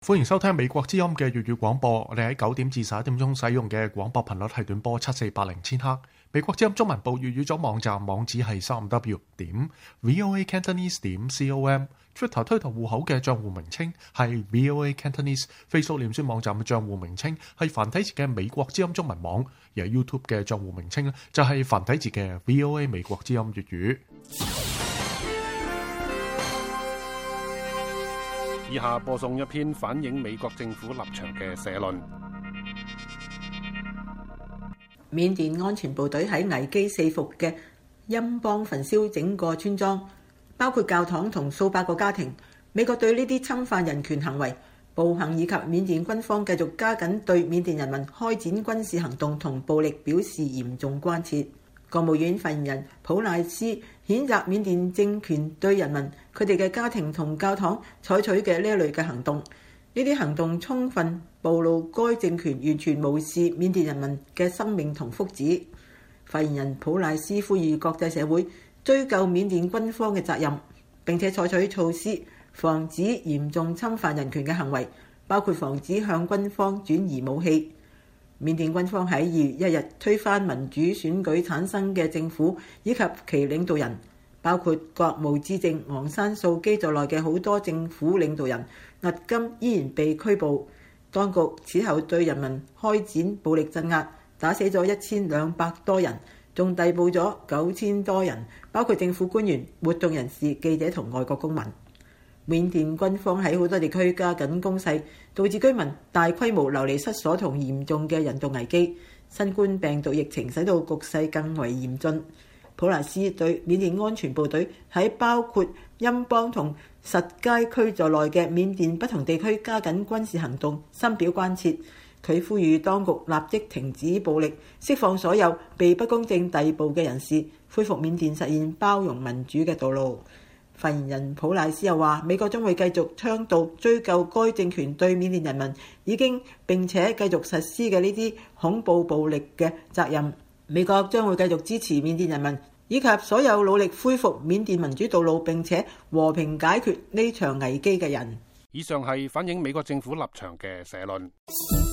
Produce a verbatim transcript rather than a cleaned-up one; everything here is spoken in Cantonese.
歡迎收聽美國之音嘅粵語廣播。我哋喺九點至十一點鐘使用嘅廣播頻率係短波七四八零千赫。美國之音中文部粵語組網站網址係三 w 點 voa cantonese 點 com。Twitter 推特戶口嘅賬戶名稱係 voa cantonese。Facebook 臉書網站嘅賬戶名稱係繁體字嘅美國之音中文網，而 YouTube 嘅賬戶名稱咧就係繁體字嘅 voa 美國之音粵語。 以下播送一篇反映美國政府立場嘅社論。 緬甸安全部隊喺危機四伏嘅欽邦焚燒整個村莊，包括教堂同數百個家庭。美國對呢啲侵犯人權行為、暴行以及緬甸軍方繼續加緊對緬甸人民開展軍事行動同暴力表示嚴重關切。國務院發言人普賴斯譴責緬甸政權對人民、佢哋嘅家庭同教堂採取嘅呢一類嘅行動，呢啲行動充分暴露該政權完全無視緬甸人民嘅生命同福祉。發言人普賴斯呼籲國際社會追究緬甸軍方嘅責任，並且採取措施防止嚴重侵犯人權嘅行為，包括防止向軍方轉移武器。緬甸軍方喺二月一日推翻民主選舉產生嘅政府以及其領導人，包括國務資政昂山素基在內嘅好多政府領導人，迄今依然被拘捕。當局此後對人民開展暴力鎮壓，打死咗一千兩百多人，仲逮捕咗九千多人，包括政府官員、活動人士、記者同外國公民。緬甸軍方喺好多地區加緊攻勢，導致居民大規模流離失所同嚴重嘅人道危機。新冠病毒疫情使到局勢更為嚴峻。普萊斯對緬甸安全部隊喺包括欽邦同實皆區在內嘅緬甸不同地區加緊軍事行動深表關切。佢呼籲當局立即停止暴力，釋放所有被不公正逮捕嘅人士，恢復緬甸實現包容民主嘅道路。發言人普賴斯又話，美國將會繼續倡導追究該政權對緬甸人民已經並且繼續實施嘅呢啲恐怖暴力嘅責任。美國將會繼續支持緬甸人民以及所有努力恢復緬甸民主道路並且和平解決呢場危機嘅人。 以上係反映美國政府立場嘅社論。